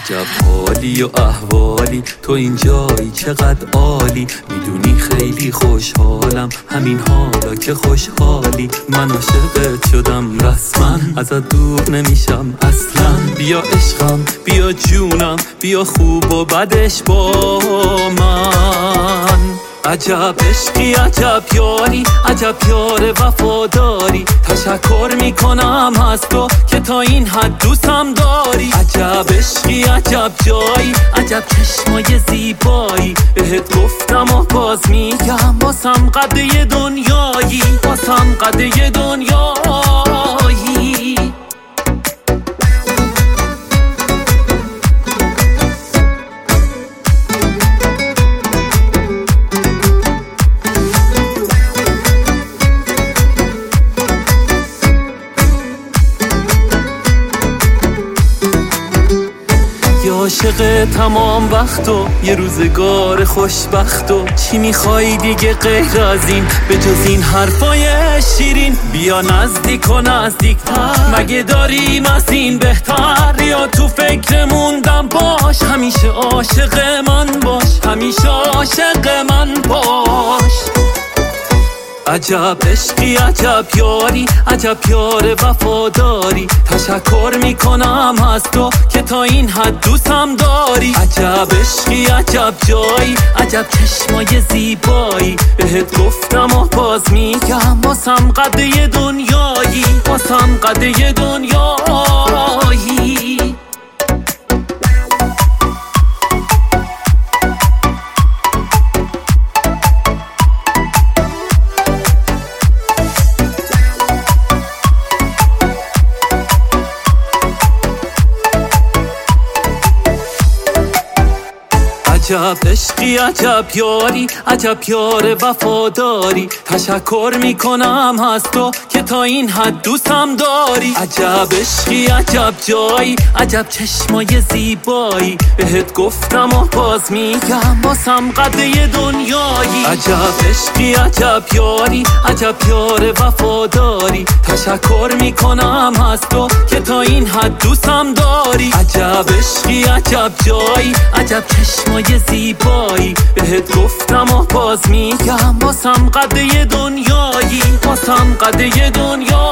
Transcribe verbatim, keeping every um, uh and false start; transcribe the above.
عجب حالی و احوالی، تو اینجایی چقدر عالی. میدونی خیلی خوشحالم، همین حالا که خوشحالی. من عاشقت شدم رسما، ازت دور نمیشم اصلا. بیا عشقم، بیا جونم، بیا خوب و بدش با من. عجب عشقی، عجب یاری، عجب یار وفاداری. تشکر میکنم از تو که تا این حد دوستم داری. عجب عشقی، عجب جایی، عجب چشمای زیبایی. بهت گفتم و باز میگم، واسم قده دنیایی، واسم قده دنیایی. عاشق تمام وقت و یه روزگار خوشبخت و چی میخوای دیگه غیر از این، به جز این حرفای شیرین؟ بیا نزدیک و نزدیکتر، مگه داریم از این بهتر؟ یا تو فکر موندم باش، همیشه عاشق من باش، همیشه عاشق من باش. عجب عشقی، عجب یاری، عجب یار وفاداری. تشکر میکنم از تو که تا این حد دوستم داری. عجب عشقی، عجب جایی، عجب چشمای زیبایی. بهت گفتم و باز میگم، واسم قده دنیایی، واسم قده دنیایی. عجب عشقی، عجب یاری، عجب یار وفاداری. تشکر میکنم از تو که تا این حد دوستم داری. عجب عشقی، عجب جایی، عجب چشمای زیبایی. بهت گفتم و باز میگم، واسم قده دنیایی. عجب عشقی، عجب یاری، عجب یار وفاداری. تشکر میکنم از تو که تا این حد دوستم داری. عجب عشقی، عجب جایی، عجب چشمای زیبایی. بهت گفتم و باز میگم، واسم قده دنیایی، واسم قده دنیایی.